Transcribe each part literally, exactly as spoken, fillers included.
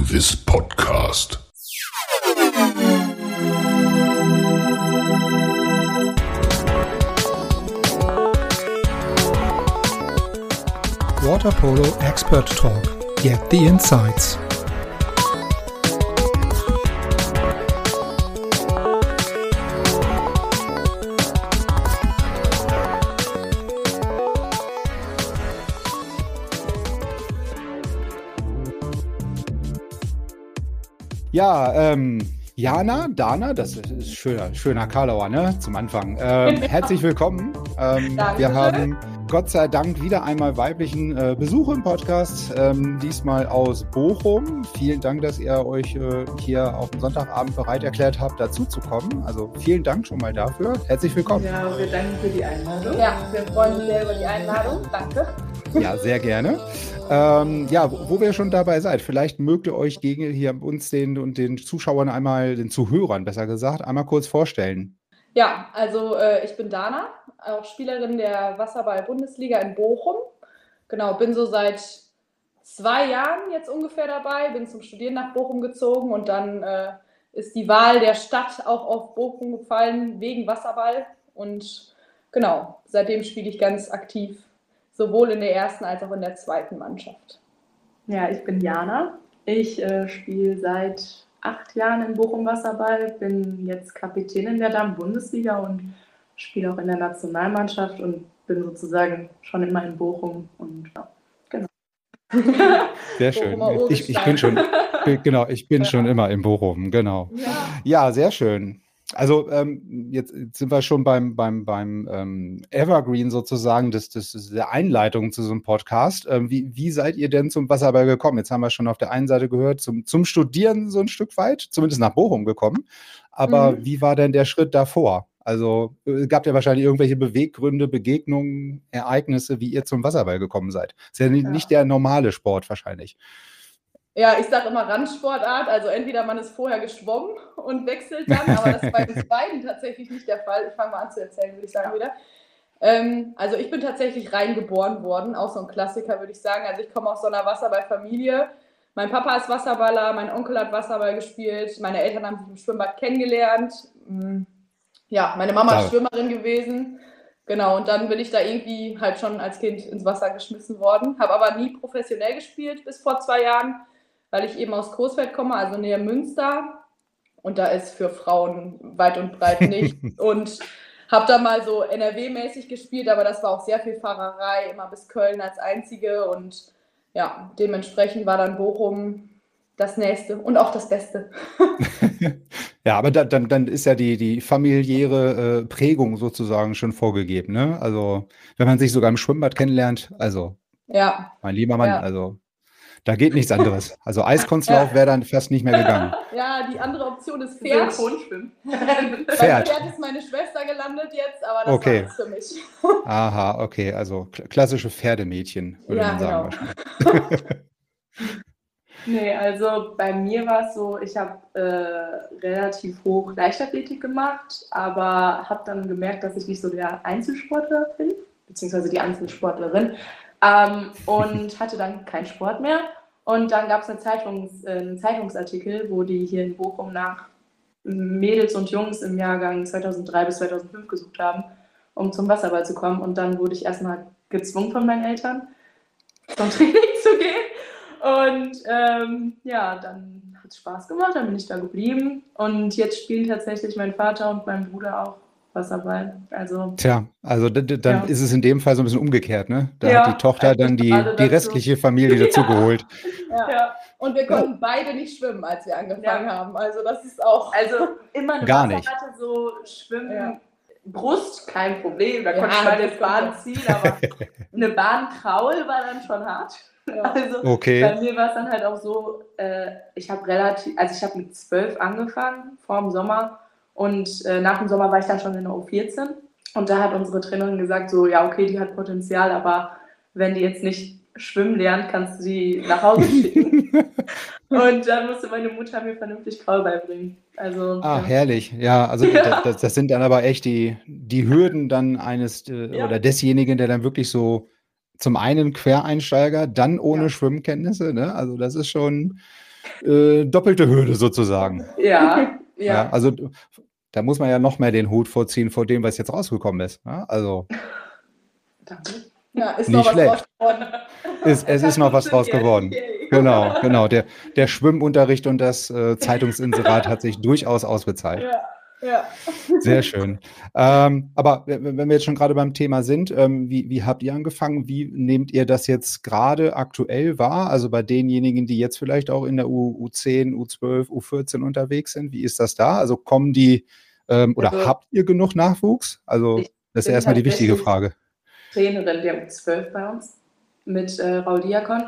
This Podcast. Water Polo Expert Talk. Get the insights. Ja, ähm, Jana, Dana, das ist schöner, schöner Karlauer, ne, zum Anfang. Ähm, herzlich willkommen. Ähm, wir haben Gott sei Dank wieder einmal weiblichen äh, Besuch im Podcast, ähm, diesmal aus Bochum. Vielen Dank, dass ihr euch äh, hier auf dem Sonntagabend bereit erklärt habt, dazu zu kommen. Also vielen Dank schon mal dafür. Herzlich willkommen. Ja, wir danken für die Einladung. Ja, wir freuen uns sehr über die Einladung. Danke. Ja, sehr gerne. Ähm, ja, wo, wo wir schon dabei seid, vielleicht mögt ihr euch gegen hier uns den und den Zuschauern einmal, den Zuhörern besser gesagt, einmal kurz vorstellen. Ja, also äh, ich bin Dana, auch Spielerin der Wasserball-Bundesliga in Bochum. Genau, bin so seit zwei Jahren jetzt ungefähr dabei, bin zum Studieren nach Bochum gezogen und dann äh, ist die Wahl der Stadt auch auf Bochum gefallen wegen Wasserball und genau, seitdem spiele ich ganz aktiv, sowohl in der ersten als auch in der zweiten Mannschaft. Ja, ich bin Jana. Ich äh, spiele seit acht Jahren in Bochum Wasserball, bin jetzt Kapitänin der Damen-Bundesliga und spiele auch in der Nationalmannschaft und bin sozusagen schon immer in Bochum und ja, genau. Sehr schön. Ich, ich bin schon, genau, ich bin ja. schon immer in Bochum, genau. Ja, ja sehr schön. Also ähm, jetzt sind wir schon beim, beim, beim ähm, Evergreen sozusagen, das, das ist der Einleitung zu so einem Podcast. Ähm, wie, wie seid ihr denn zum Wasserball gekommen? Jetzt haben wir schon auf der einen Seite gehört, zum, zum Studieren so ein Stück weit, zumindest nach Bochum gekommen. Aber mhm. wie war denn der Schritt davor? Also gab ja wahrscheinlich irgendwelche Beweggründe, Begegnungen, Ereignisse, wie ihr zum Wasserball gekommen seid. Ist ja, ja. nicht der normale Sport wahrscheinlich. Ja, ich sage immer Randsportart, also entweder man ist vorher geschwommen und wechselt dann, aber das ist bei uns beiden tatsächlich nicht der Fall. Ich fange mal an zu erzählen, würde ich sagen, wieder. Ähm, also ich bin tatsächlich reingeboren worden, auch so ein Klassiker, würde ich sagen. Also ich komme aus so einer Wasserballfamilie. Mein Papa ist Wasserballer, mein Onkel hat Wasserball gespielt, meine Eltern haben sich im Schwimmbad kennengelernt. Ja, meine Mama ist Schwimmerin gewesen. Genau, und dann bin ich da irgendwie halt schon als Kind ins Wasser geschmissen worden. Habe aber nie professionell gespielt bis vor zwei Jahren. Weil ich eben aus Coesfeld komme, also näher Münster. Und da ist für Frauen weit und breit nicht. Und habe da mal so N R W-mäßig gespielt, aber das war auch sehr viel Fahrerei, immer bis Köln als einzige. Und ja, dementsprechend war dann Bochum das Nächste und auch das Beste. Ja, aber da, dann, dann ist ja die, die familiäre äh, Prägung sozusagen schon vorgegeben, ne? Also, wenn man sich sogar im Schwimmbad kennenlernt, also, ja. mein lieber Mann, ja. also... Da geht nichts anderes. Also Eiskunstlauf wäre dann fast nicht mehr gegangen. Ja, die andere Option ist Pferd. Synchronschwimmen. Pferd. Pferd ist meine Schwester gelandet jetzt, aber das okay. war für mich. Aha, okay. Also klassische Pferdemädchen, würde ja, man sagen. Genau. Nee, also bei mir war es so, ich habe äh, relativ hoch Leichtathletik gemacht, aber habe dann gemerkt, dass ich nicht so der Einzelsportler bin, beziehungsweise die Einzelsportlerin. Ähm, und hatte dann keinen Sport mehr. Und dann gab es eine Zeitungs-, äh, einen Zeitungsartikel, wo die hier in Bochum nach Mädels und Jungs im Jahrgang zweitausenddrei bis zweitausendfünf gesucht haben, um zum Wasserball zu kommen. Und dann wurde ich erstmal gezwungen von meinen Eltern, zum Training zu gehen. Und ähm, ja, dann hat es Spaß gemacht, dann bin ich da geblieben. Und jetzt spielen tatsächlich mein Vater und mein Bruder auch Wasserball. Also, Tja, also d- d- dann ja. ist es in dem Fall so ein bisschen umgekehrt, ne? Da ja, hat die Tochter dann die, die restliche Familie dazu ja. geholt. Ja. Ja. Und wir konnten ja. beide nicht schwimmen, als wir angefangen ja. haben. Also das ist auch... Also immer eine Gar nicht. Wasserratte, so Schwimmen, ja. Brust, kein Problem. Da ja, konnte ich mal eine Bahn ziehen, aber eine Bahnkraul war dann schon hart. Ja. Also okay. Bei mir war es dann halt auch so, äh, ich habe relativ, also ich habe mit zwölf angefangen, vor dem Sommer. Und äh, nach dem Sommer war ich dann schon in der U vierzehn. Und da hat unsere Trainerin gesagt, so, ja, okay, die hat Potenzial, aber wenn die jetzt nicht schwimmen lernt, kannst du sie nach Hause schicken. Und dann musste meine Mutter mir vernünftig Kraul beibringen. Also, ah, ja. herrlich. Ja, also Ja. Das, das sind dann aber echt die, die Hürden dann eines äh, Ja. oder desjenigen, der dann wirklich so zum einen Quereinsteiger, dann ohne Ja. Schwimmkenntnisse, ne? Also das ist schon... äh, doppelte Hürde sozusagen. Ja, Ja, ja. also da muss man ja noch mehr den Hut vorziehen vor dem, was jetzt rausgekommen ist. Ja, also Danke. Ja, ist Nicht noch was schlecht. draus geworden. ist, es hat ist noch was draus funktioniert. geworden. Yay. Genau, genau. Der, der Schwimmunterricht und das äh, Zeitungsinserat hat sich durchaus ausgezahlt. Ja, ja. Sehr schön. Ähm, aber w- wenn wir jetzt schon gerade beim Thema sind, ähm, wie, wie habt ihr angefangen? Wie nehmt ihr das jetzt gerade aktuell wahr? Also bei denjenigen, die jetzt vielleicht auch in der U, U10, U zwölf, U vierzehn unterwegs sind, wie ist das da? Also kommen die ähm, oder Also, habt ihr genug Nachwuchs? Also ich das ist ja bin erstmal die wichtige tatsächlich Frage. Trainerin der U zwölf bei uns mit äh, Raul Diakon.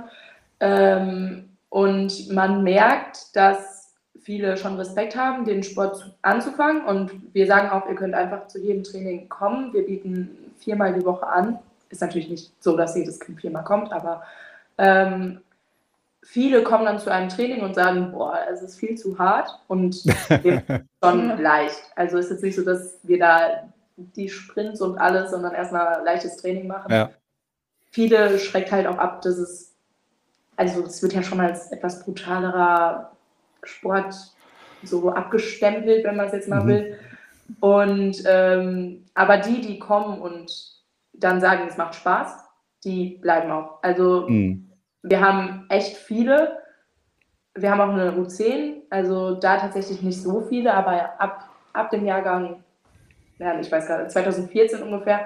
Ähm, und man merkt, dass viele schon Respekt haben, den Sport zu- anzufangen. Und wir sagen auch, ihr könnt einfach zu jedem Training kommen. Wir bieten viermal die Woche an. Ist natürlich nicht so, dass jedes Kind viermal kommt, aber ähm, viele kommen dann zu einem Training und sagen, boah, es ist viel zu hart und wir machen es schon leicht. Also es ist jetzt nicht so, dass wir da die Sprints und alles, sondern erstmal leichtes Training machen. Ja. Viele schreckt halt auch ab, dass es, also es wird ja schon als etwas brutalerer Sport so abgestempelt, wenn man es jetzt mal Mhm. will. Und ähm, aber die, die kommen und dann sagen, es macht Spaß, die bleiben auch. Also Mhm. wir haben echt viele. Wir haben auch eine U zehn, also da tatsächlich nicht so viele, aber ab, ab dem Jahrgang, ja, ich weiß gar nicht, zwanzig vierzehn ungefähr,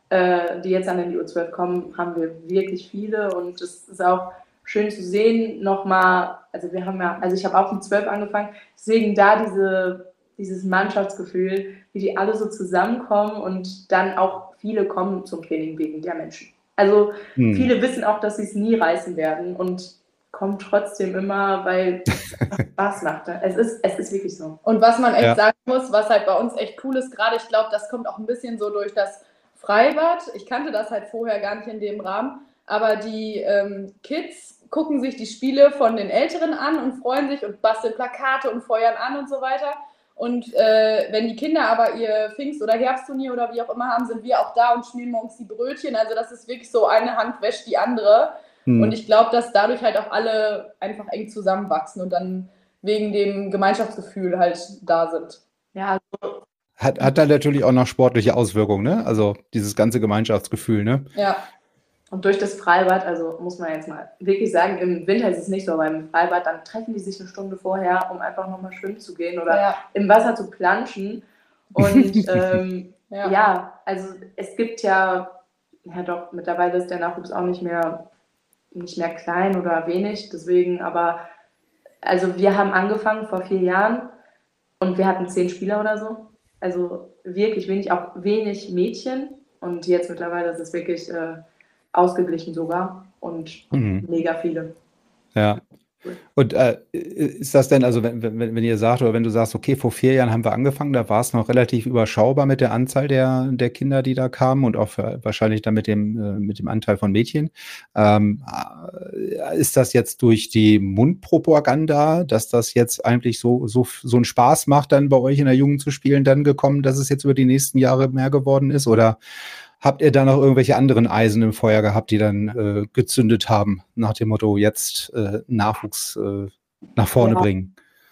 äh, die jetzt dann in die U zwölf kommen, haben wir wirklich viele und es ist auch schön zu sehen, nochmal, also wir haben ja, also ich habe auch mit zwölf angefangen, deswegen da diese, dieses Mannschaftsgefühl, wie die alle so zusammenkommen und dann auch viele kommen zum Training wegen der Menschen. Also Mhm. viele wissen auch, dass sie es nie reißen werden und kommen trotzdem immer, weil es einfach Spaß macht. Ne? Es ist, es ist wirklich so. Und was man echt Ja. sagen muss, was halt bei uns echt cool ist, gerade ich glaube, das kommt auch ein bisschen so durch das Freibad. Ich kannte das halt vorher gar nicht in dem Rahmen, aber die ähm, Kids gucken sich die Spiele von den Älteren an und freuen sich und basteln Plakate und feuern an und so weiter. Und äh, wenn die Kinder aber ihr Pfingst- oder Herbstturnier oder wie auch immer haben, sind wir auch da und schmieren morgens die Brötchen. Also das ist wirklich so, eine Hand wäscht die andere. Mhm. Und ich glaube, dass dadurch halt auch alle einfach eng zusammenwachsen und dann wegen dem Gemeinschaftsgefühl halt da sind. Ja, also, Hat, hat dann natürlich auch noch sportliche Auswirkungen, ne? Also dieses ganze Gemeinschaftsgefühl, ne? Ja, und durch das Freibad, also muss man jetzt mal wirklich sagen, im Winter ist es nicht so, aber im Freibad, dann treffen die sich eine Stunde vorher, um einfach nochmal schwimmen zu gehen oder ja, im Wasser zu planschen. Und ähm, ja. ja, also es gibt ja, ja doch, mittlerweile ist der Nachwuchs auch nicht mehr, nicht mehr klein oder wenig, deswegen, aber also wir haben angefangen vor vier Jahren und wir hatten zehn Spieler oder so. Also wirklich wenig, auch wenig Mädchen. Und jetzt mittlerweile ist es wirklich äh, ausgeglichen sogar und Mhm. mega viele. Ja. Und äh, ist das denn, also wenn, wenn, wenn ihr sagt oder wenn du sagst, okay, vor vier Jahren haben wir angefangen, da war es noch relativ überschaubar mit der Anzahl der, der Kinder, die da kamen und auch für, wahrscheinlich dann mit dem, äh, mit dem Anteil von Mädchen. Ähm, äh, ist das jetzt durch die Mundpropaganda, dass das jetzt eigentlich so, so, so einen Spaß macht, dann bei euch in der Jugend zu spielen, dann gekommen, dass es jetzt über die nächsten Jahre mehr geworden ist? Oder habt ihr da noch irgendwelche anderen Eisen im Feuer gehabt, die dann äh, gezündet haben, nach dem Motto, jetzt äh, Nachwuchs äh, nach vorne Ja. bringen?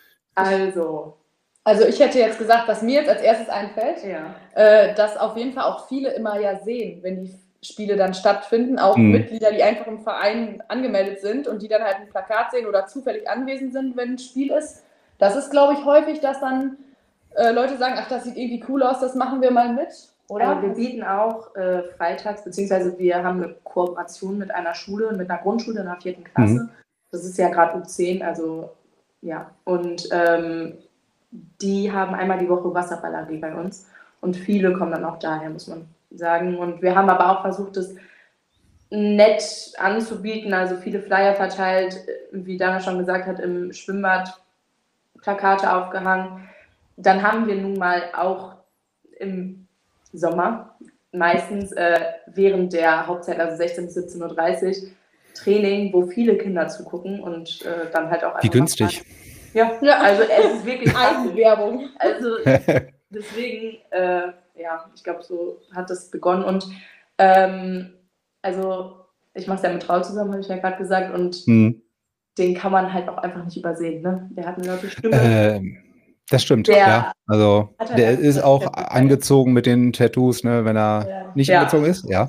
Also, Also ich hätte jetzt gesagt, was mir jetzt als erstes einfällt, ja. äh, dass auf jeden Fall auch viele immer ja sehen, wenn die Spiele dann stattfinden, auch Mhm. Mitglieder, die einfach im Verein angemeldet sind und die dann halt ein Plakat sehen oder zufällig anwesend sind, wenn ein Spiel ist. Das ist, glaube ich, häufig, dass dann äh, Leute sagen, ach, das sieht irgendwie cool aus, das machen wir mal mit, oder? Also wir bieten auch äh, freitags, beziehungsweise wir haben eine Kooperation mit einer Schule, mit einer Grundschule in der vierten Klasse. Mhm. Das ist ja gerade U zehn, also ja. Und ähm, die haben einmal die Woche Wasserball-A G bei uns. Und viele kommen dann auch daher, muss man sagen. Und wir haben aber auch versucht, das nett anzubieten, also viele Flyer verteilt, wie Dana schon gesagt hat, im Schwimmbad Plakate aufgehangen. Dann haben wir nun mal auch im Sommer, meistens äh, während der Hauptzeit, also sechzehn bis siebzehn Uhr dreißig, Training, wo viele Kinder zugucken und äh, dann halt auch Wie einfach günstig. Ja, Ja. also es ist wirklich Eigenwerbung. Also deswegen, äh, ja, ich glaube, so hat das begonnen. Und ähm, also ich mache es ja mit Raul zusammen, habe ich ja gerade gesagt. Und Mhm. den kann man halt auch einfach nicht übersehen, ne? Der hat eine laute Stimme. Ähm, das stimmt, Der ja. Also hat halt der einfach ist das auch Tattoo. angezogen mit den Tattoos, ne, wenn er Ja. nicht Ja. angezogen ist, ja.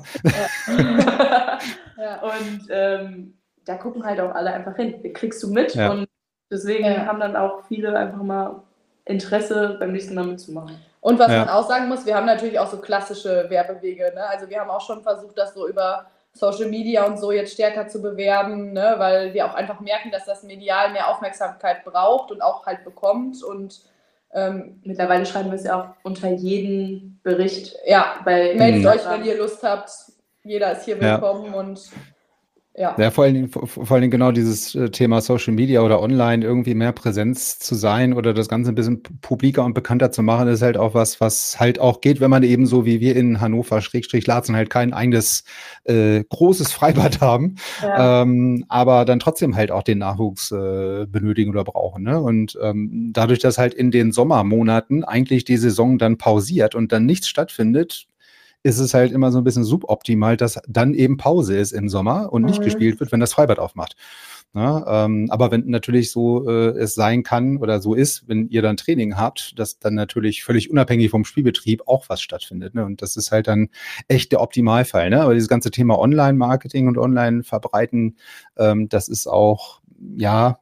Ja. Und ähm, da gucken halt auch alle einfach hin. Den kriegst du mit Ja. und deswegen Ja. haben dann auch viele einfach mal Interesse, beim nächsten Mal mitzumachen. Und was Ja. man auch sagen muss, wir haben natürlich auch so klassische Werbewege. Ne? Also wir haben auch schon versucht, das so über Social Media und so jetzt stärker zu bewerben, ne? Weil wir auch einfach merken, dass das medial mehr Aufmerksamkeit braucht und auch halt bekommt. Und ähm, Mittlerweile schreiben wir es ja auch unter jeden Bericht. ja, Bei meldet Mhm. euch, wenn ihr Lust habt. Jeder ist hier Ja. willkommen und ja. Ja, vor allen Dingen, vor, vor allen Dingen genau dieses äh, Thema Social Media oder online irgendwie mehr Präsenz zu sein oder das Ganze ein bisschen publiker und bekannter zu machen, ist halt auch was, was halt auch geht, wenn man eben so wie wir in Hannover, Schrägstrich Laatzen, halt kein eigenes äh, großes Freibad haben, Ja. ähm, aber dann trotzdem halt auch den Nachwuchs äh, benötigen oder brauchen. Ne? Und ähm, dadurch, dass halt in den Sommermonaten eigentlich die Saison dann pausiert und dann nichts stattfindet, ist es halt immer so ein bisschen suboptimal, dass dann eben Pause ist im Sommer und nicht Mhm. gespielt wird, wenn das Freibad aufmacht. Ja, ähm, aber wenn natürlich so äh, es sein kann oder so ist, wenn ihr dann Training habt, dass dann natürlich völlig unabhängig vom Spielbetrieb auch was stattfindet. Ne? Und das ist halt dann echt der Optimalfall. Ne? Aber dieses ganze Thema Online-Marketing und Online-Verbreiten, ähm, das ist auch, ja,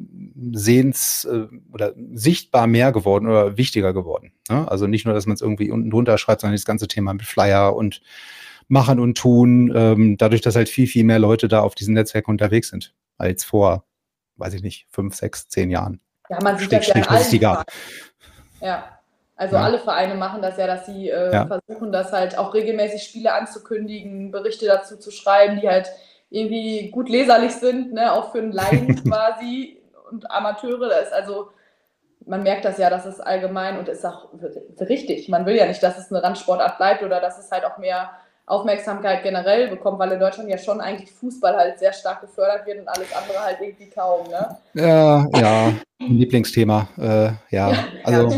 sehens äh, oder sichtbar mehr geworden oder wichtiger geworden. Ne? Also nicht nur, dass man es irgendwie unten drunter schreibt, sondern das ganze Thema mit Flyer und Machen und Tun, ähm, dadurch, dass halt viel, viel mehr Leute da auf diesen Netzwerken unterwegs sind, als vor, weiß ich nicht, fünf, sechs, zehn Jahren. Ja, man sieht das ja in Strich, dass es die allen gab. Vereinen. Ja, also Ja. alle Vereine machen das ja, dass sie äh, Ja. versuchen, das halt auch regelmäßig Spiele anzukündigen, Berichte dazu zu schreiben, die halt irgendwie gut leserlich sind, ne, auch für einen Laien quasi und Amateure. Da ist also, man merkt das ja, das ist allgemein und ist auch richtig. Man will ja nicht, dass es eine Randsportart bleibt oder dass es halt auch mehr Aufmerksamkeit generell bekommt, weil in Deutschland ja schon eigentlich Fußball halt sehr stark gefördert wird und alles andere halt irgendwie kaum, ne? Ja, ja, ein Lieblingsthema. Äh, ja, Ja. also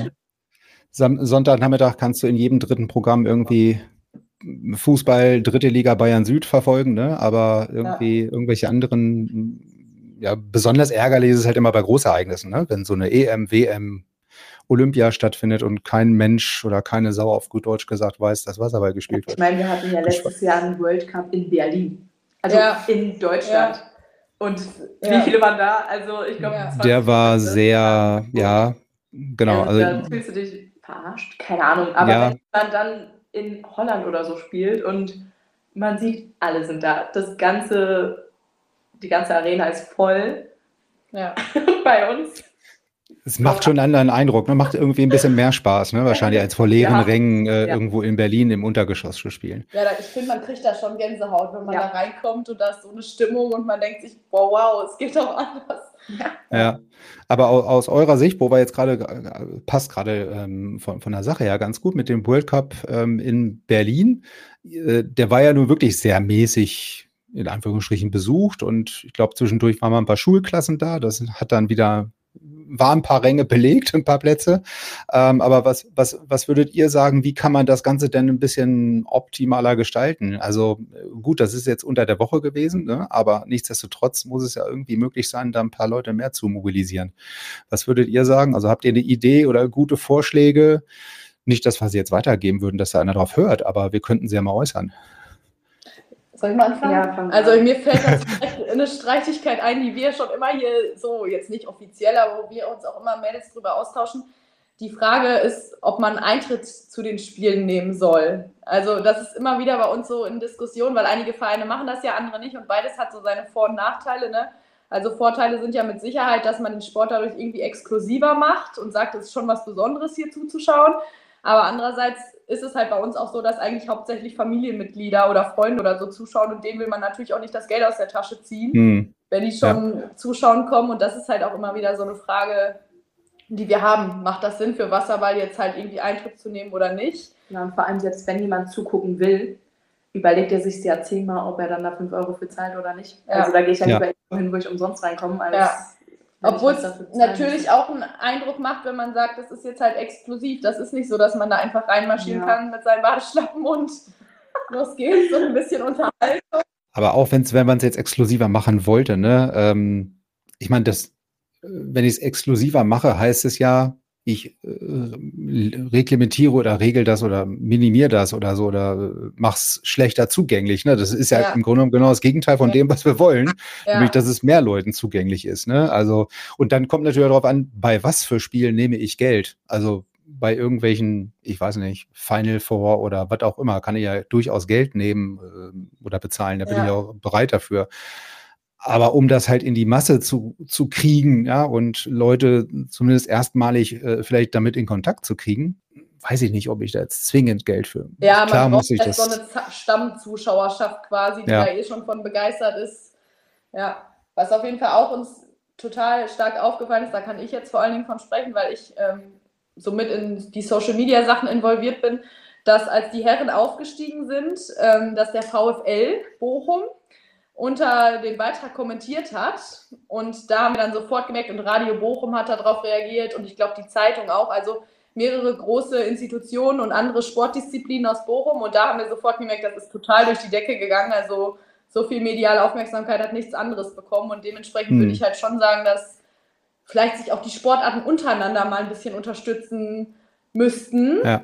Sam- Sonntagnachmittag kannst du in jedem dritten Programm irgendwie Fußball, dritte Liga Bayern Süd verfolgen, ne? Aber irgendwie irgendwelche anderen, ja, besonders ärgerlich ist es halt immer bei Großereignissen, ne? Wenn so eine E M, W M, Olympia stattfindet und kein Mensch oder keine Sau auf gut Deutsch gesagt weiß, dass Wasserball gespielt Ich wird. meine, wir hatten ja letztes Jahr einen World Cup in Berlin. Also Ja. in Deutschland. Ja. Und Ja. wie viele waren da? Also ich glaube, Ja. Der war sehr, ja, genau. Also, da Also, fühlst du dich verarscht? Keine Ahnung. Aber Ja. wenn man dann in Holland oder so spielt und man sieht, alle sind da. Das ganze, die ganze Arena ist voll. Ja. Bei uns. es macht schon einen anderen Eindruck, ne? Macht irgendwie ein bisschen mehr Spaß, ne? Wahrscheinlich als vor leeren Ja. Rängen äh, Ja. irgendwo in Berlin im Untergeschoss zu spielen. Ja, da, ich finde, man kriegt da schon Gänsehaut, wenn man Ja. da reinkommt und da ist so eine Stimmung und man denkt sich, wow, wow, es geht auch anders. Ja, aber aus, aus eurer Sicht, wo wir jetzt gerade, äh, passt gerade ähm, von, von der Sache her ganz gut mit dem World Cup ähm, in Berlin. Äh, der war ja nur wirklich sehr mäßig, in Anführungsstrichen, besucht und ich glaube, zwischendurch waren mal ein paar Schulklassen da. Das hat dann wieder, waren ein paar Ränge belegt, ein paar Plätze. Ähm, aber was, was, was würdet ihr sagen, wie kann man das Ganze denn ein bisschen optimaler gestalten? Also äh, gut, das ist jetzt unter der Woche gewesen, ne? Aber nichtsdestotrotz muss es ja irgendwie möglich sein, da ein paar Leute mehr zu mobilisieren. Was würdet ihr sagen? Also habt ihr eine Idee oder gute Vorschläge? Nicht, dass wir sie jetzt weitergeben würden, dass da einer drauf hört, aber wir könnten sie ja mal äußern. Soll ich mal anfangen? Ja, fang also an. mir fällt das direkt eine Streitigkeit ein, die wir schon immer hier so, jetzt nicht offiziell, aber wo wir uns auch immer Mädels drüber austauschen. Die Frage ist, ob man Eintritt zu den Spielen nehmen soll. Also das ist immer wieder bei uns so in Diskussion, weil einige Vereine machen das ja, andere nicht und beides hat so seine Vor- und Nachteile, ne? Also Vorteile sind ja mit Sicherheit, dass man den Sport dadurch irgendwie exklusiver macht und sagt, es ist schon was Besonderes hier zuzuschauen. Aber andererseits ist es halt bei uns auch so, dass eigentlich hauptsächlich Familienmitglieder oder Freunde oder so zuschauen und denen will man natürlich auch nicht das Geld aus der Tasche ziehen, Hm. wenn die schon zuschauen kommen. Und das ist halt auch immer wieder so eine Frage, die wir haben. Macht das Sinn für Wasserball jetzt halt irgendwie Eintritt zu nehmen oder nicht? Ja, und vor allem selbst wenn jemand zugucken will, überlegt er sich ja zehnmal, ob er dann da fünf Euro für zahlt oder nicht. Ja. Also da gehe ich ja Ja. lieber irgendwo hin, wo ich umsonst reinkomme, als Ja. wenn ich Obwohl was es dafür zahlen natürlich muss. auch einen Eindruck macht, wenn man sagt, das ist jetzt halt exklusiv. Das ist nicht so, dass man da einfach reinmarschieren Ja. kann mit seinen Badeschlappen und los geht's, so ein bisschen unterhalten. Aber auch wenn's, wenn man es jetzt exklusiver machen wollte, ne, ähm, ich meine, das, wenn ich es exklusiver mache, heißt es ja, ich äh, reglementiere oder regel das oder minimiere das oder so oder mach's schlechter zugänglich. Ne? Das ist ja, ja im Grunde genommen genau das Gegenteil von ja. dem, was wir wollen, ja. nämlich, dass es mehr Leuten zugänglich ist. Ne? Also, und dann kommt natürlich darauf an, bei was für Spielen nehme ich Geld. Also bei irgendwelchen, ich weiß nicht, Final Four oder was auch immer, kann ich ja durchaus Geld nehmen äh, oder bezahlen. Da bin ja. ich auch bereit dafür. Aber um das halt in die Masse zu, zu kriegen, ja, und Leute zumindest erstmalig äh, vielleicht damit in Kontakt zu kriegen, weiß ich nicht, ob ich da jetzt zwingend Geld für. Ja, Klar man muss braucht ich halt das. so eine Stammzuschauerschaft quasi, die ja. da eh schon von begeistert ist. Ja, was auf jeden Fall auch uns total stark aufgefallen ist, da kann ich jetzt vor allen Dingen von sprechen, weil ich ähm, so mit in die Social-Media-Sachen involviert bin, dass als die Herren aufgestiegen sind, ähm, dass der VfL Bochum unter den Beitrag kommentiert hat und da haben wir dann sofort gemerkt und Radio Bochum hat darauf reagiert und ich glaube die Zeitung auch, also mehrere große Institutionen und andere Sportdisziplinen aus Bochum und da haben wir sofort gemerkt, das ist total durch die Decke gegangen, also so viel mediale Aufmerksamkeit hat nichts anderes bekommen und dementsprechend hm. würde ich halt schon sagen, dass vielleicht sich auch die Sportarten untereinander mal ein bisschen unterstützen müssten. Ja.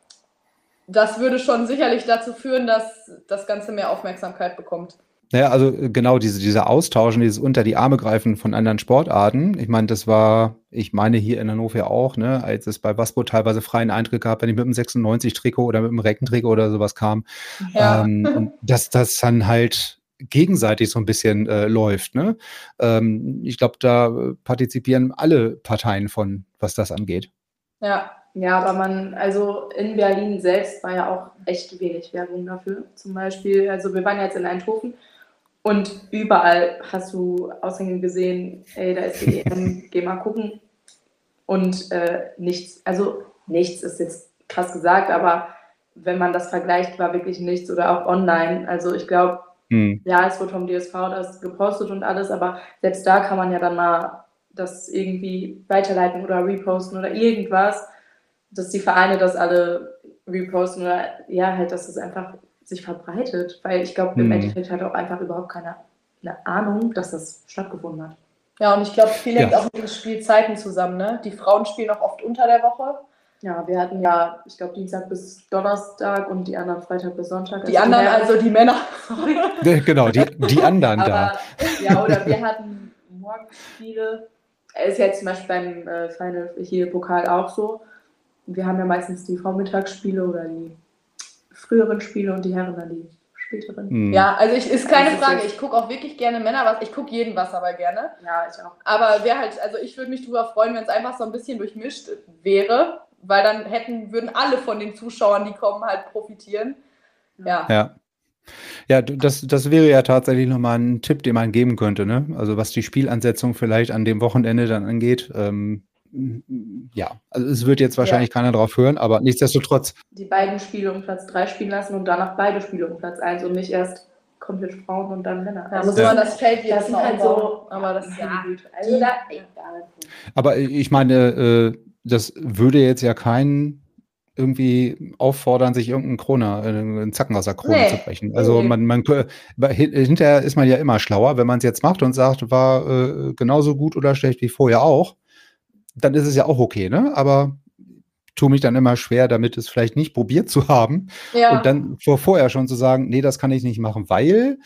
Das würde schon sicherlich dazu führen, dass das Ganze mehr Aufmerksamkeit bekommt. Ja, also genau diese, dieser Austausch und dieses unter die Arme greifen von anderen Sportarten. Ich meine, das war, ich meine hier in Hannover auch, ne, als es bei Waspo teilweise freien Eintritt gab, wenn ich mit dem sechsundneunzig-Trikot oder mit dem Reckentrikot oder sowas kam. Ja. Ähm, und dass das dann halt gegenseitig so ein bisschen äh, läuft. Ne? Ähm, ich glaube, da partizipieren alle Parteien von, was das angeht. Ja. Ja, aber man, also in Berlin selbst war ja auch echt wenig Werbung dafür. Zum Beispiel, also wir waren jetzt in Eindhoven und überall hast du Aushänge gesehen, ey, da ist die E M, geh mal gucken. Und äh, nichts, also nichts ist jetzt krass gesagt, aber wenn man das vergleicht, war wirklich nichts oder auch online. Also ich glaube, hm. ja, es wurde vom D S V das gepostet und alles, aber selbst da kann man ja dann mal das irgendwie weiterleiten oder reposten oder irgendwas, dass die Vereine das alle reposten oder ja, halt, dass es einfach sich verbreitet, weil ich glaube, im hm. Endeffekt hat auch einfach überhaupt keine eine Ahnung, dass das stattgefunden hat. Ja, und ich glaube, viel hängt ja. auch mit den Spielzeiten zusammen, ne? Die Frauen spielen auch oft unter der Woche. Ja, wir hatten ja, ich glaube, Dienstag bis Donnerstag und die anderen Freitag bis Sonntag. Die also anderen, die also die Männer. Sorry. Genau, die, die anderen Aber, da. Ja, oder wir hatten Morgenspiele. Ist jetzt zum Beispiel beim äh, Final hier Pokal auch so. Wir haben ja meistens die Vormittagsspiele oder die früheren Spiele und die Herren dann die späteren. Hm. Ja, also ich, ist keine also Frage. Ich gucke auch wirklich gerne Männer, was ich gucke jeden Wasserball gerne. Ja, ich auch. Aber wer halt, also ich würde mich darüber freuen, wenn es einfach so ein bisschen durchmischt wäre, weil dann hätten, würden alle von den Zuschauern, die kommen, halt profitieren. Ja. Ja. Ja, das, das wäre ja tatsächlich nochmal ein Tipp, den man geben könnte, ne? Also was die Spielansetzung vielleicht an dem Wochenende dann angeht. Ähm, ja, also es wird jetzt wahrscheinlich ja. keiner drauf hören, aber nichtsdestotrotz. Die beiden Spiele um Platz drei spielen lassen und danach beide Spiele um Platz eins und nicht erst komplett Frauen und dann Männer. Ja, muss man das Feld das sind halt so, aber das ist ja gut. Also da, egal. Aber ich meine, äh, das würde jetzt ja keinen irgendwie auffordern, sich irgendeinen Krone, äh, einen Zacken aus der Krone nee. zu brechen. Also nee. man, man hinterher ist man ja immer schlauer, wenn man es jetzt macht und sagt, war äh, genauso gut oder schlecht wie vorher auch, dann ist es ja auch okay, ne? Aber tue mich dann immer schwer, damit es vielleicht nicht probiert zu haben ja. und dann vor vorher schon zu sagen, nee, das kann ich nicht machen, weil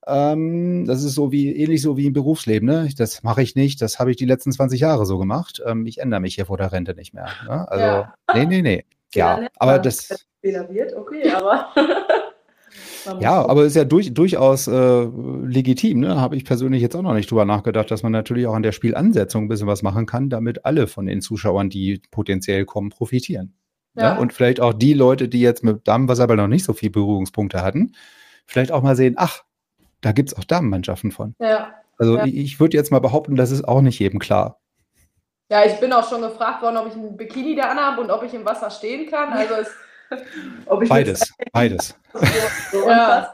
ähm, das ist so wie ähnlich so wie im Berufsleben, ne? Das mache ich nicht, das habe ich die letzten zwanzig Jahre so gemacht. Ähm, ich ändere mich hier vor der Rente nicht mehr. Ne? Also ja. nee, nee, nee. Ja, ja aber das. Fehler wird, okay, aber. Ja, aber ist ja durch, durchaus äh, legitim, ne? Habe ich persönlich jetzt auch noch nicht drüber nachgedacht, dass man natürlich auch an der Spielansetzung ein bisschen was machen kann, damit alle von den Zuschauern, die potenziell kommen, profitieren. Ja. Ja? Und vielleicht auch die Leute, die jetzt mit Damenwasserball noch nicht so viele Berührungspunkte hatten, vielleicht auch mal sehen, ach, da gibt es auch Damenmannschaften von. Ja. Also ja. ich, ich würde jetzt mal behaupten, das ist auch nicht jedem klar. Ja, ich bin auch schon gefragt worden, ob ich ein Bikini da anhabe und ob ich im Wasser stehen kann. Also es ob ich beides, beides. So, so ja.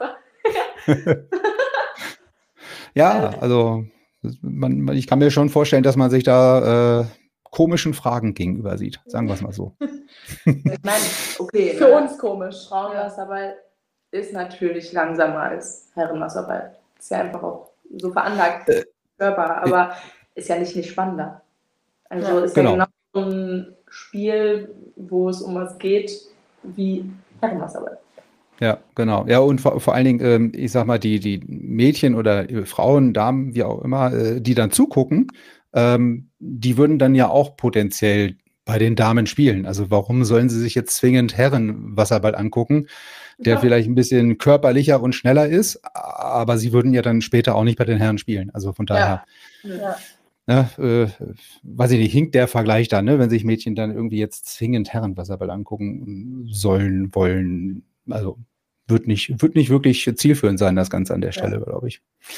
Ja, also man, ich kann mir schon vorstellen, dass man sich da äh, komischen Fragen gegenüber sieht. Sagen wir es mal so. Ich meine, okay, für uns komisch. Frauenwasserball ist natürlich langsamer als Herrenwasserball. Ist ja einfach auch so veranlagt, äh, Körper. Aber ist ja nicht, nicht spannender. Also Ja, ist genau. ja genau so ein Spiel, wo es um was geht, wie Herrenwasserball. Ja, genau. Ja, und vor, vor allen Dingen, ähm, ich sag mal, die, die Mädchen oder äh, Frauen, Damen, wie auch immer, äh, die dann zugucken, ähm, die würden dann ja auch potenziell bei den Damen spielen. Also warum sollen sie sich jetzt zwingend Herrenwasserball angucken, der Ja. vielleicht ein bisschen körperlicher und schneller ist, aber sie würden ja dann später auch nicht bei den Herren spielen. Also von daher, Ja. ne, äh, weiß ich nicht, hinkt der Vergleich dann, ne, wenn sich Mädchen dann irgendwie jetzt zwingend Herrenwasserball angucken sollen, wollen. Also wird nicht, wird nicht wirklich zielführend sein, das Ganze an der Stelle, ja. glaube ich.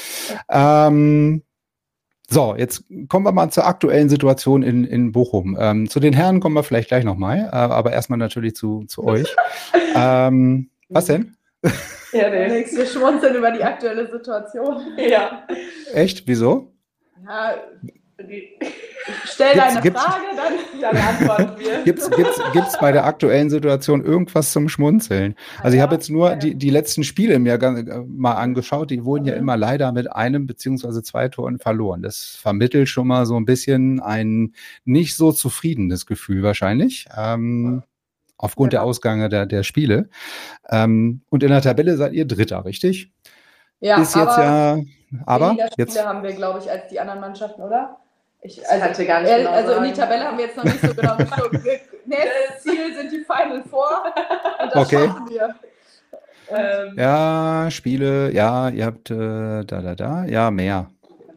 Ähm, so, jetzt kommen wir mal zur aktuellen Situation in, in Bochum. Ähm, zu den Herren kommen wir vielleicht gleich nochmal, äh, aber erstmal natürlich zu, zu euch. ähm, was denn? Ja, Alex, wir schmunzeln über die aktuelle Situation. Ja. Echt? Wieso? Ja, stell Gibt's- deine gibt's- Frage, dann, Dann antworten wir. Gibt's, gibt's, gibt's bei der aktuellen Situation irgendwas zum Schmunzeln? Also ich habe jetzt nur die, die letzten Spiele mir ganz- äh, mal angeschaut, die wurden ja immer leider mit einem beziehungsweise zwei Toren verloren. Das vermittelt schon mal so ein bisschen ein nicht so zufriedenes Gefühl wahrscheinlich, ähm, aufgrund Ja. der Ausgänge der, der Spiele. Ähm, und in der Tabelle seid ihr Dritter, richtig? Ja, Ist jetzt aber ja, aber weniger Spiele jetzt, haben wir, glaube ich, als die anderen Mannschaften, oder? Ich, Das kannst du gar nicht äh, genau also in die sagen. Tabelle haben wir jetzt noch nicht so genau geschaut. Wir- Nächstes Ziel sind die Final Four und das Okay. schaffen wir. Ähm, ja, Spiele, ja, ihr habt äh, da, da, da, ja, mehr.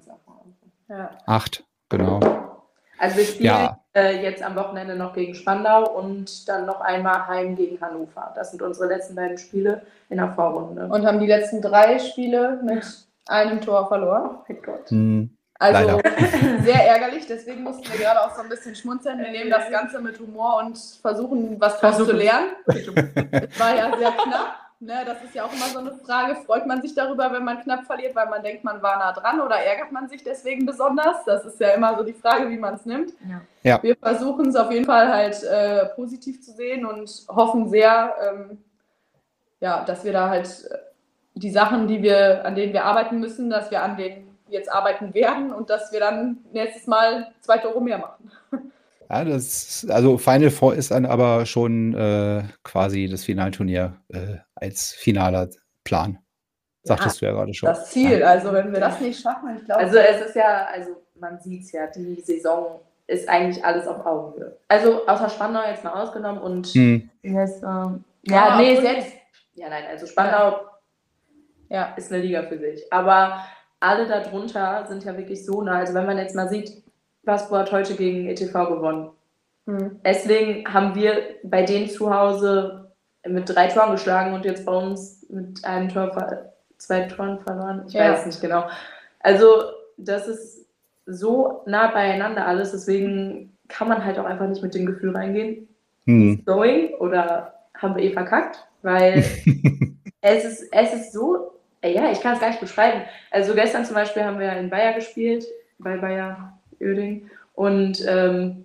Ja. Acht, genau. Also wir spielen Ja. äh, jetzt am Wochenende noch gegen Spandau und dann noch einmal heim gegen Hannover. Das sind unsere letzten beiden Spiele in der Vorrunde. Und haben die letzten drei Spiele mit einem Tor verloren. Oh mein Gott. Hm. Also Leider. sehr ärgerlich, deswegen mussten wir gerade auch so ein bisschen schmunzeln. Wir nehmen das Ganze mit Humor und versuchen, was draus zu Versuchen. lernen. Es war ja sehr knapp. Ne? Das ist ja auch immer so eine Frage. Freut man sich darüber, wenn man knapp verliert, weil man denkt, man war nah dran, oder ärgert man sich deswegen besonders? Das ist ja immer so die Frage, wie man es nimmt. Ja. Ja. Wir versuchen es auf jeden Fall halt äh, positiv zu sehen und hoffen sehr, ähm, ja, dass wir da halt äh, die Sachen, die wir, an denen wir arbeiten müssen, dass wir an denen jetzt arbeiten werden und dass wir dann nächstes Mal zwei Tore mehr machen. Ja, das, also Final Four ist dann aber schon äh, quasi das Finalturnier äh, als finaler Plan. Sagtest du ja gerade schon. Das Ziel, also wenn wir das nicht schaffen, ich glaube... Also es ist ja, also man sieht es ja, die Saison ist eigentlich alles auf Augenhöhe. Also außer Spandau jetzt mal ausgenommen und Hm. wie heißt, ähm, Ja, ja, nee, obwohl- selbst, ja nein, also Spandau ja. ist eine Liga für sich. Aber alle darunter sind ja wirklich so nah. Also wenn man jetzt mal sieht, Waspo hat heute gegen E T V gewonnen. Hm. Deswegen haben wir bei denen zu Hause mit drei Toren geschlagen und jetzt bei uns mit einem Tor, ver- zwei Toren verloren. Ich Ja. weiß nicht genau. Also das ist so nah beieinander alles, deswegen kann man halt auch einfach nicht mit dem Gefühl reingehen, Hm. going oder haben wir eh verkackt, weil es ist, es ist so, äh, ja, ich kann es gar nicht beschreiben. Also gestern zum Beispiel haben wir in Bayer gespielt, bei Bayer Oeding, und ähm,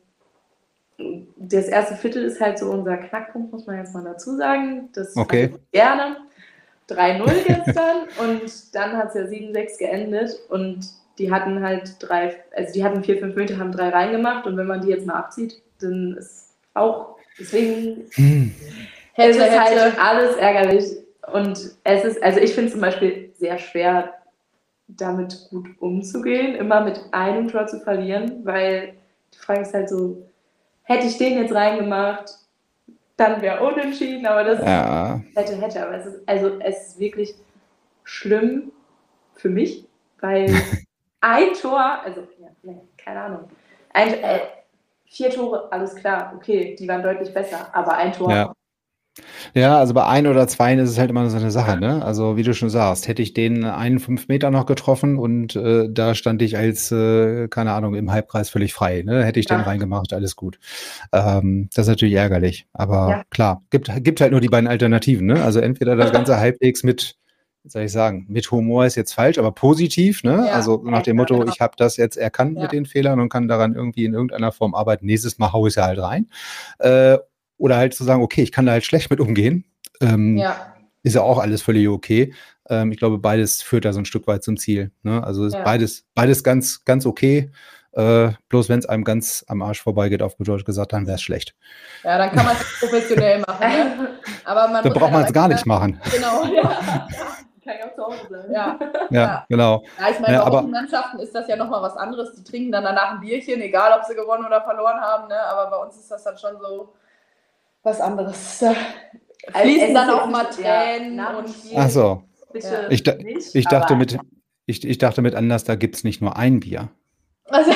das erste Viertel ist halt so unser Knackpunkt, muss man jetzt mal dazu sagen. Das Okay. fand ich gerne. drei null gestern und dann hat es ja sieben sechs geendet und die hatten halt drei, also die hatten vier, fünf Meter, haben drei reingemacht und wenn man die jetzt mal abzieht, dann ist auch, deswegen Hm. es Hätte, ist halt hätte. alles ärgerlich und es ist, also ich finde zum Beispiel sehr schwer, damit gut umzugehen, immer mit einem Tor zu verlieren, weil die Frage ist halt so, hätte ich den jetzt reingemacht, dann wäre unentschieden, aber das Ja. hätte, hätte, aber es ist, also es ist wirklich schlimm für mich, weil ein Tor, also, ja, nee, keine Ahnung, ein, äh, vier Tore, alles klar, okay, die waren deutlich besser, aber ein Tor, Ja. Ja, also bei ein oder zwei ist es halt immer so eine Sache, ne? Also wie du schon sagst, hätte ich den einen fünf Meter noch getroffen und äh, da stand ich als, äh, keine Ahnung, im Halbkreis völlig frei, ne? Hätte ich den Ja. reingemacht, alles gut. Ähm, das ist natürlich ärgerlich, aber Ja. klar, gibt, gibt halt nur die beiden Alternativen, ne? Also entweder das Ganze halbwegs mit, wie soll ich sagen, mit Humor ist jetzt falsch, aber positiv, ne? Ja, also nach dem ja, Motto, genau. ich habe das jetzt erkannt Ja. mit den Fehlern und kann daran irgendwie in irgendeiner Form arbeiten. Nächstes Mal haue ich ja halt rein. Äh, oder halt zu sagen, okay, ich kann da halt schlecht mit umgehen. Ähm, Ja, Ist ja auch alles völlig okay. Ähm, ich glaube, beides führt da so ein Stück weit zum Ziel. Ne? Also ist Ja. beides, beides ganz, ganz okay. Äh, bloß wenn es einem ganz am Arsch vorbeigeht, auf gut Deutsch gesagt, dann wäre es schlecht. Ja, dann kann man es professionell machen. Ne? Aber man Dann muss braucht man es halt gar auch nicht machen. Genau, ja. Kann ich auch zu Hause bleiben. Ja, Ja, ja. genau. Ja, ich meine, Ja, bei aber- unseren Mannschaften ist das ja nochmal was anderes. Die trinken dann danach ein Bierchen, egal ob sie gewonnen oder verloren haben. Ne? Aber bei uns ist das dann schon so was anderes. Da Also, fließen es dann ist auch jetzt mal nicht- ja, Tränen nach dem und Spiel. Ach so. Bitte Ja. Ich, da, nicht, ich, dachte aber- mit, ich, ich dachte mit anders, da gibt es nicht nur ein Bier. also,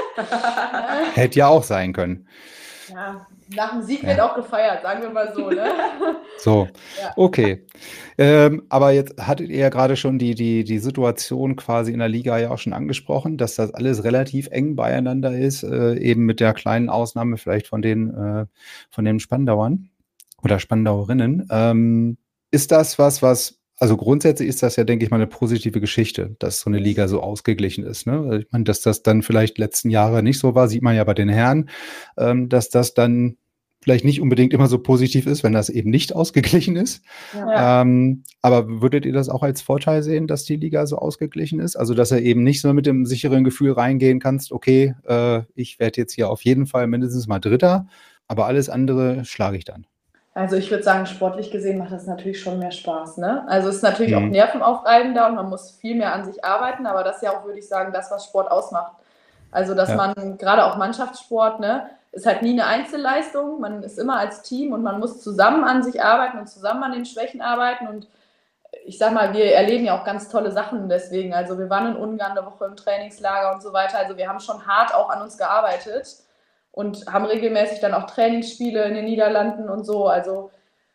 Hätte ja auch sein können. ja, nach dem Sieg Ja. wird auch gefeiert, sagen wir mal so. Ne? So, Ja. okay. Ähm, aber jetzt hattet ihr ja gerade schon die, die, die Situation quasi in der Liga ja auch schon angesprochen, dass das alles relativ eng beieinander ist, äh, eben mit der kleinen Ausnahme vielleicht von den, äh, von den Spandauern oder Spandauerinnen. Ähm, ist das was, was, also grundsätzlich ist das ja, denke ich mal, eine positive Geschichte, dass so eine Liga so ausgeglichen ist. Ne? Also ich meine, dass das dann vielleicht letzten Jahre nicht so war, sieht man ja bei den Herren, ähm, dass das dann vielleicht nicht unbedingt immer so positiv ist, wenn das eben nicht ausgeglichen ist. Ja. Ähm, aber würdet ihr das auch als Vorteil sehen, dass die Liga so ausgeglichen ist? Also, dass er eben nicht so mit dem sicheren Gefühl reingehen kannst, okay, äh, ich werde jetzt hier auf jeden Fall mindestens mal Dritter, aber alles andere schlage ich dann. Also ich würde sagen, sportlich gesehen macht das natürlich schon mehr Spaß. Ne? Also es ist natürlich Mhm. auch nervenaufreibender und man muss viel mehr an sich arbeiten, aber das ist ja auch, würde ich sagen, das, was Sport ausmacht. Also dass Ja. man, gerade auch Mannschaftssport, ne, ist halt nie eine Einzelleistung, man ist immer als Team und man muss zusammen an sich arbeiten und zusammen an den Schwächen arbeiten und ich sag mal, wir erleben ja auch ganz tolle Sachen deswegen. Also wir waren in Ungarn eine Woche im Trainingslager und so weiter, also wir haben schon hart auch an uns gearbeitet und haben regelmäßig dann auch Trainingsspiele in den Niederlanden und so. Also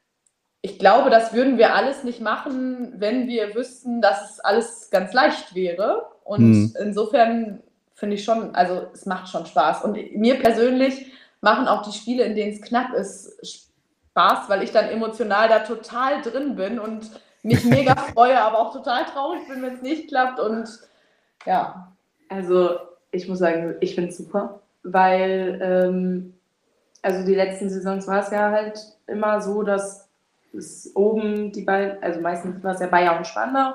ich glaube, das würden wir alles nicht machen, wenn wir wüssten, dass es alles ganz leicht wäre. Und Mhm. insofern finde ich schon, also es macht schon Spaß. Und mir persönlich machen auch die Spiele, in denen es knapp ist, Spaß, weil ich dann emotional da total drin bin und mich mega freue, aber auch total traurig bin, wenn es nicht klappt. Und ja. Also ich muss sagen, ich finde es super, weil ähm, also die letzten Saisons war es ja halt immer so, dass es oben die beiden, also meistens war es ja Bayern und Spandau,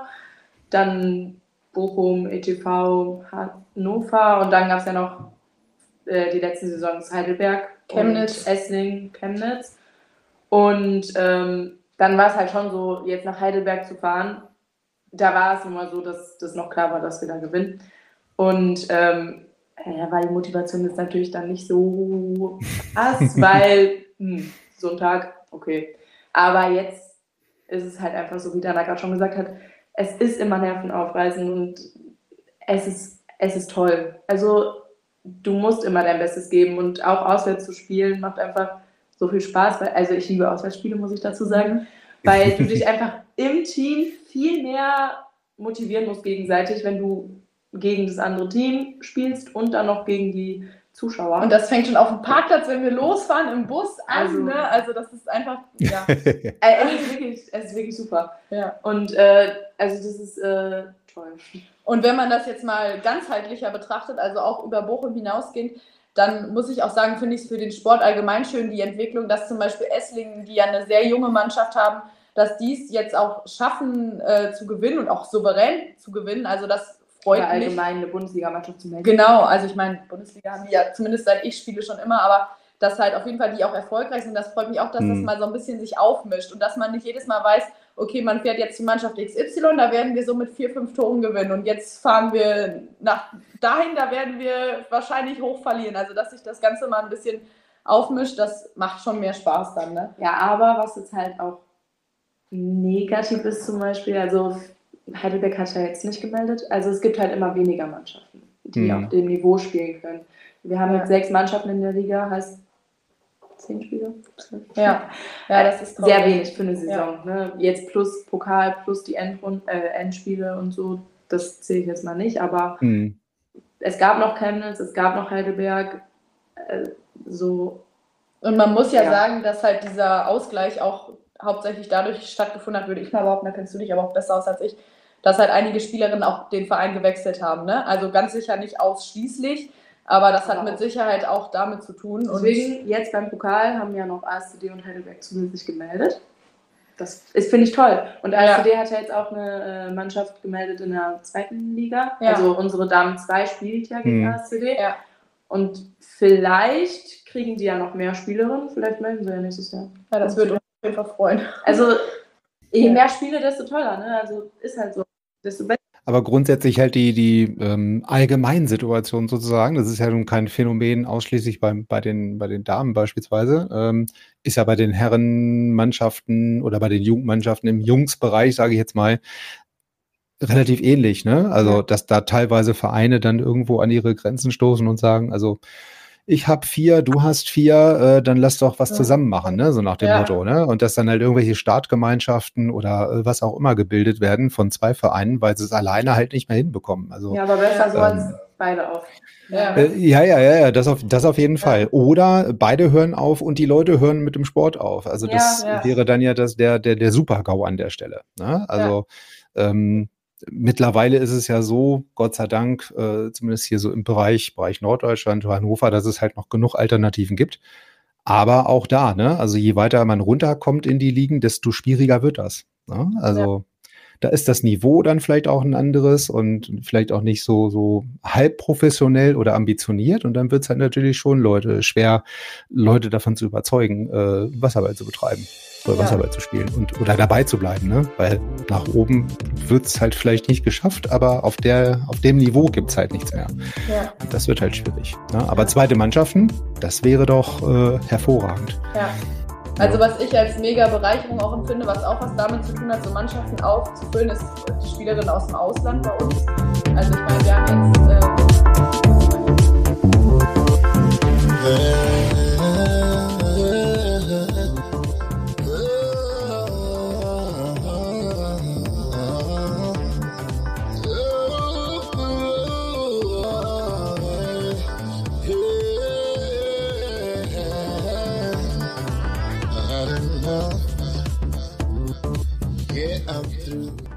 dann Bochum, E T V, Hannover und dann gab es ja noch äh, die letzten Saisons Heidelberg, Chemnitz. und Essling, Chemnitz. Und ähm, dann war es halt schon so, jetzt nach Heidelberg zu fahren, da war es immer so, dass das noch klar war, dass wir da gewinnen. Und ähm, ja, war die Motivation jetzt natürlich dann nicht so krass, weil hm, so ein Tag, okay. Aber jetzt ist es halt einfach so, wie Dana gerade schon gesagt hat, es ist immer nervenaufreizend und es ist, es ist toll. Also du musst immer dein Bestes geben und auch auswärts zu spielen macht einfach so viel Spaß. Weil, also ich liebe Auswärtsspiele, muss ich dazu sagen, weil du dich einfach im Team viel mehr motivieren musst gegenseitig, wenn du gegen das andere Team spielst und dann noch gegen die Zuschauer. Und das fängt schon auf dem Parkplatz, wenn wir losfahren, im Bus an. Also- ne? Also das ist einfach, ja. Äh, es, ist wirklich, es ist wirklich super. ja. Und äh, also das ist äh, toll. Und wenn man das jetzt mal ganzheitlicher betrachtet, also auch über Bochum hinausgehend, dann muss ich auch sagen, finde ich es für den Sport allgemein schön, die Entwicklung, dass zum Beispiel Esslingen, die ja eine sehr junge Mannschaft haben, dass die es jetzt auch schaffen äh, zu gewinnen und auch souverän zu gewinnen. Also das freut Oder mich. allgemein eine Bundesligamannschaft zu melden. Genau, also ich meine, Bundesliga haben die ja zumindest seit ich spiele schon immer, aber dass halt auf jeden Fall die auch erfolgreich sind, das freut mich auch, dass das Mhm. mal so ein bisschen sich aufmischt und dass man nicht jedes Mal weiß, okay, man fährt jetzt die Mannschaft X Y, da werden wir so mit vier, fünf Toren gewinnen und jetzt fahren wir nach dahin, da werden wir wahrscheinlich hoch verlieren. Also dass sich das Ganze mal ein bisschen aufmischt, das macht schon mehr Spaß dann, ne? Ja, aber was jetzt halt auch negativ ist zum Beispiel, also Heidelberg hat ja jetzt nicht gemeldet, also es gibt halt immer weniger Mannschaften, die Mhm. auf dem Niveau spielen können. Wir haben Ja. jetzt sechs Mannschaften in der Liga, heißt zehn Spiele? Ja, ja, das ist Sehr traurig. wenig für eine Saison. Ne? Jetzt plus Pokal, plus die Endrund äh, Endspiele und so, das zähle ich jetzt mal nicht, aber Hm. es gab noch Chemnitz, es gab noch Heidelberg, äh, so. Und man muss ja, Ja. sagen, dass halt dieser Ausgleich auch hauptsächlich dadurch stattgefunden hat, würde ich mal behaupten, da kennst du dich aber auch besser aus als ich, dass halt einige Spielerinnen auch den Verein gewechselt haben. Ne? Also ganz sicher nicht ausschließlich, aber das hat Aber mit auch. Sicherheit auch damit zu tun. Und Deswegen, jetzt beim Pokal haben ja noch A S C D und Heidelberg zusätzlich gemeldet. das ist, finde ich, toll. Und A S C D hat ja jetzt auch eine äh, Mannschaft gemeldet in der zweiten Liga. Ja. Also unsere Damen zwei spielt ja gegen hm. A S C D. Ja. Und vielleicht kriegen die ja noch mehr Spielerinnen. Vielleicht melden sie ja nächstes Jahr. Ja, das würde uns auf jeden Fall freuen. Also je mehr Spiele, desto toller. Ne? Also ist halt so. Desto besser. Aber grundsätzlich halt die, die ähm, Allgemeinsituation sozusagen, das ist ja nun kein Phänomen ausschließlich beim, bei, den, bei den Damen beispielsweise, ähm, ist ja bei den Herrenmannschaften oder bei den Jugendmannschaften im Jungsbereich, sage ich jetzt mal, relativ ähnlich, ne? Also, dass da teilweise Vereine dann irgendwo an ihre Grenzen stoßen und sagen, also ich habe vier, du hast vier, äh, dann lass doch was zusammen machen, ne? So nach dem ja. Motto, ne? Und dass dann halt irgendwelche Startgemeinschaften oder äh, was auch immer gebildet werden von zwei Vereinen, weil sie es alleine halt nicht mehr hinbekommen. Also, ja, aber besser so ähm, als beide auf. Ja, äh, ja, ja, ja, das auf, das auf jeden ja. Fall. Oder beide hören auf und die Leute hören mit dem Sport auf. Also das ja, ja. wäre dann ja das, der, der, der Super-GAU an der Stelle, ne? Also ja. ähm, mittlerweile ist es ja so, Gott sei Dank, äh, zumindest hier so im Bereich, Bereich Norddeutschland, Hannover, dass es halt noch genug Alternativen gibt. Aber auch da, ne, also je weiter man runterkommt in die Ligen, desto schwieriger wird das. Ne? Also ja. da ist das Niveau dann vielleicht auch ein anderes und vielleicht auch nicht so, so halb professionell oder ambitioniert. Und dann wird es halt natürlich schon Leute schwer, Leute davon zu überzeugen, äh, Wasserball zu betreiben. Oder ja. Wasserball zu spielen und oder dabei zu bleiben, ne? Weil nach oben wird es halt vielleicht nicht geschafft, aber auf der auf dem Niveau gibt es halt nichts mehr. Ja. Und das wird halt schwierig. Ne? Aber zweite Mannschaften, das wäre doch äh, hervorragend. Ja. Also was ich als mega Bereicherung auch empfinde, was auch was damit zu tun hat, so Mannschaften aufzufüllen, ist die Spielerinnen aus dem Ausland bei uns. Also ich meine, wir haben jetzt äh, Yeah, I'm through.